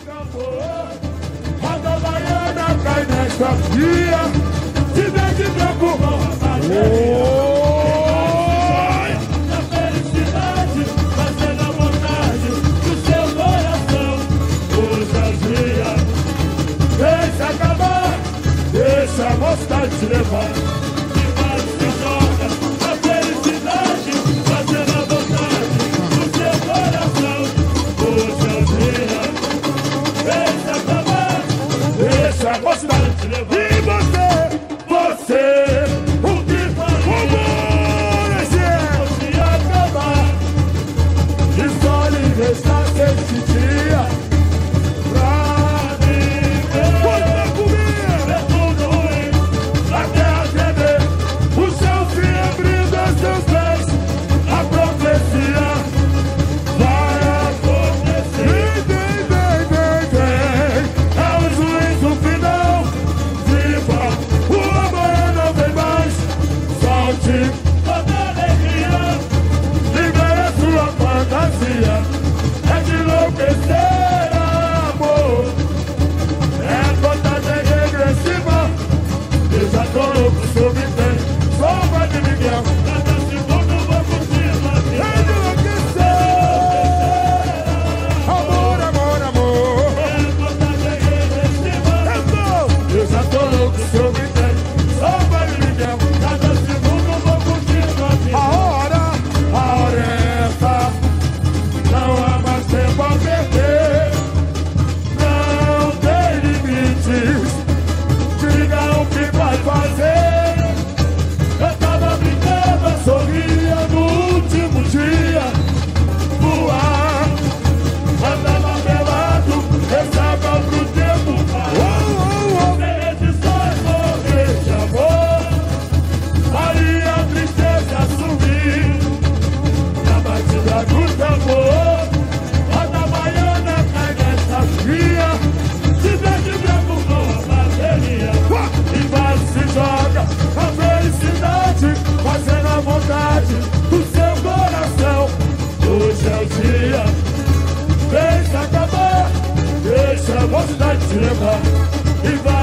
Roda baiana cai nesta via, se veste branco, na felicidade, fazendo a vontade do seu coração. Hoje é o dia, deixa acabar, deixa a vontade te levar. E mais se joga na felicidade, fazendo a vontade do seu coração. Hoje é o dia, deixa acabar, deixa a vontade te levar. E você, o que falou? Se acabar, escolhe deixar este dia pra viver. Conta comigo, é tudo ruim, até atender. O seu fim abrindo os seus pés, a profecia vai acontecer. É o juízo final, viva, o amanhã não vem mais. Solte toda alegria, libere a sua fantasia. É de enlouquecer, amor. É a contagem regressiva, eu já tô louco, subtém. Só vai de Miguel, cada segundo vou curtir a vida. É de enlouquecer, amor, amor, amor. É a contagem regressiva, eu já tô louco, subtém. Só vai de Miguel, cada segundo vou curtir a vida. A hora é essa, não há mais tempo a perder. Não tem limites, diga o que vai fazer. Eu tava brincando, eu sorria no último dia. Voar, andava pelado, rezava pro tempo parar. Sem edições, morrer de amor, faria a tristeza sumir. Na batida do tambor, roda baiana cai nessa via, se veste branco com a bateria. Embaixo se joga a felicidade, fazendo a vontade do seu coração. Hoje é o dia, deixa acabar, deixa a vontade te levar. E vai